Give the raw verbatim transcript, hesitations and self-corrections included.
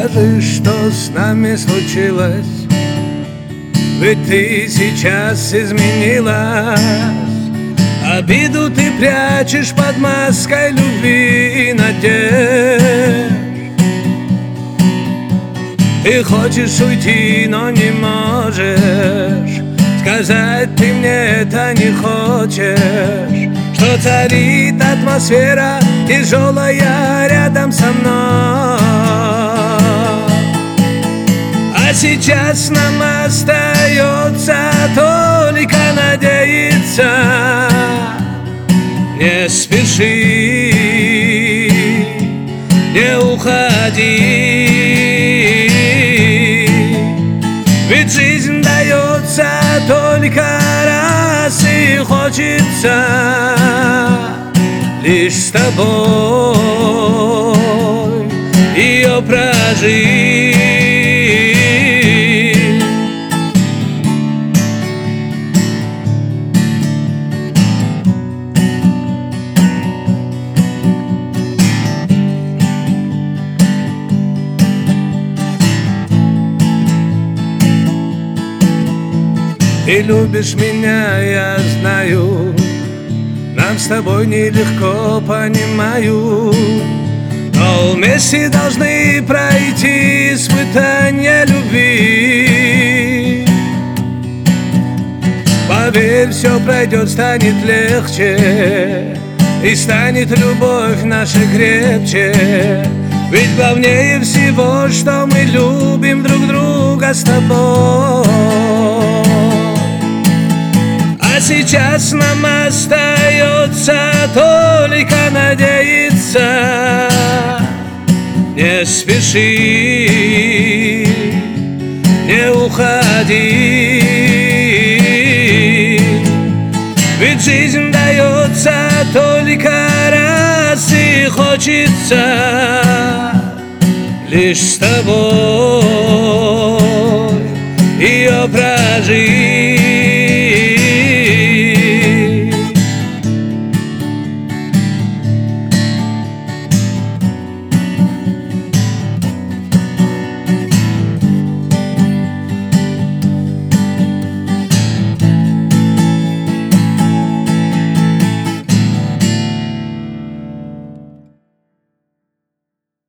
Скажи, что с нами случилось, ведь ты сейчас изменилась. Обиду ты прячешь под маской любви и надежд. Ты хочешь уйти, но не можешь. Сказать ты мне это не хочешь, что царит атмосфера тяжелая рядом со мной. А сейчас нам остается только надеяться. Не спеши, не уходи, ведь жизнь дается только раз, и хочется лишь с тобой ее прожить. Ты любишь меня, я знаю, нам с тобой нелегко, понимаю, но вместе должны пройти испытания любви. Поверь, все пройдет, станет легче, и станет любовь наша крепче. Ведь главнее всего, что мы любим друг друга с тобой. А сейчас нам остается только надеяться. Не спеши, не уходи, ведь жизнь дается только раз, и хочется лишь с тобой ее прожить.